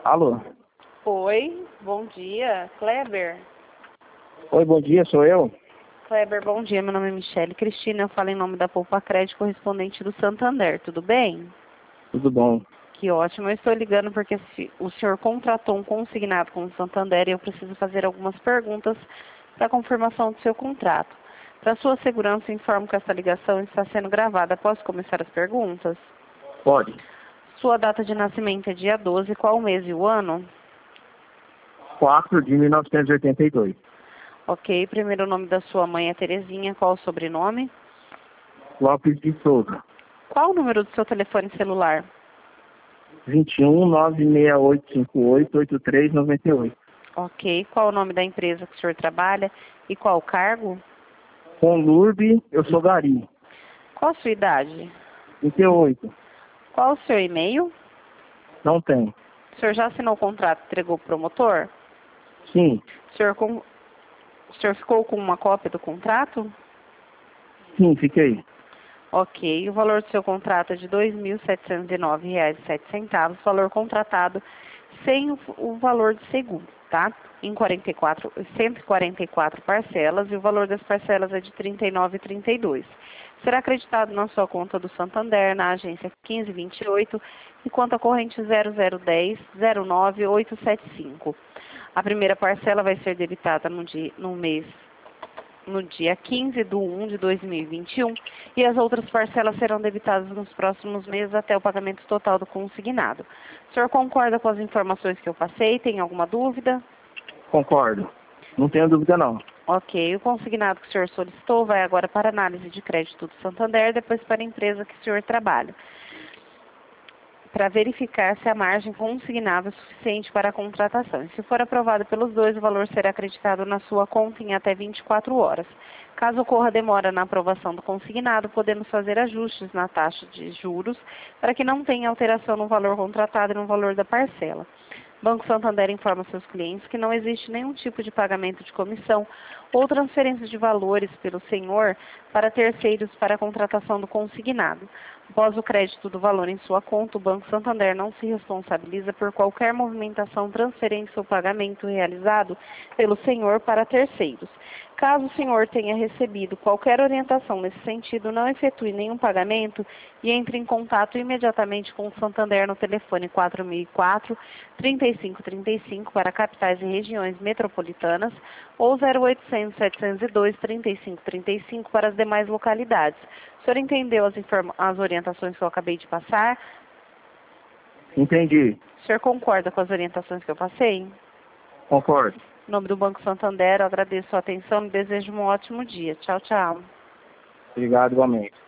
Alô? Oi, bom dia. Kleber? Oi, bom dia, sou eu? Kleber, bom dia. Meu nome é Michele Cristina. Eu falo em nome da Poupa Crédito, correspondente do Santander. Tudo bem? Tudo bom. Que ótimo. Eu estou ligando porque o senhor contratou um consignado com o Santander e eu preciso fazer algumas perguntas para confirmação do seu contrato. Para sua segurança, informo que essa ligação está sendo gravada. Posso começar as perguntas? Pode. Sua data de nascimento é dia 12. Qual o mês e o ano? 4 de 1982. Ok. Primeiro nome da sua mãe é Terezinha. Qual o sobrenome? Lopes de Souza. Qual o número do seu telefone celular? 21 96858 8398. Ok. Qual o nome da empresa que o senhor trabalha e qual o cargo? Com Lurbe, eu sou Gari. Qual a sua idade? 38. Qual o seu e-mail? Não tem. O senhor já assinou o contrato e entregou para o promotor? Sim. O senhor ficou com uma cópia do contrato? Sim, fiquei. Ok. O valor do seu contrato é de R$ 2.709,07. Valor contratado sem o valor de seguro, tá? Em 144 parcelas e o valor das parcelas é de R$ 39,32. Será acreditado na sua conta do Santander, na agência 1528 e conta corrente 0010-09875. A primeira parcela vai ser debitada no dia 15/1 de 2021 e as outras parcelas serão debitadas nos próximos meses até o pagamento total do consignado. O senhor concorda com as informações que eu passei? Tem alguma dúvida? Concordo. Não tenho dúvida, não. Ok. O consignado que o senhor solicitou vai agora para análise de crédito do Santander, depois para a empresa que o senhor trabalha, para verificar se a margem consignável é suficiente para a contratação. E se for aprovado pelos dois, o valor será acreditado na sua conta em até 24 horas. Caso ocorra demora na aprovação do consignado, podemos fazer ajustes na taxa de juros para que não tenha alteração no valor contratado e no valor da parcela. Banco Santander informa seus clientes que não existe nenhum tipo de pagamento de comissão ou transferência de valores pelo senhor para terceiros para a contratação do consignado. Após o crédito do valor em sua conta, o Banco Santander não se responsabiliza por qualquer movimentação, transferência ou pagamento realizado pelo senhor para terceiros. Caso o senhor tenha recebido qualquer orientação nesse sentido, não efetue nenhum pagamento e entre em contato imediatamente com o Santander no telefone 4004-3535 para capitais e regiões metropolitanas ou 0800-702-3535 para as demais localidades. O senhor entendeu as orientações que eu acabei de passar? Entendi. O senhor concorda com as orientações que eu passei? Concordo. Em nome do Banco Santander, eu agradeço a atenção e desejo um ótimo dia. Tchau, tchau. Obrigado, igualmente.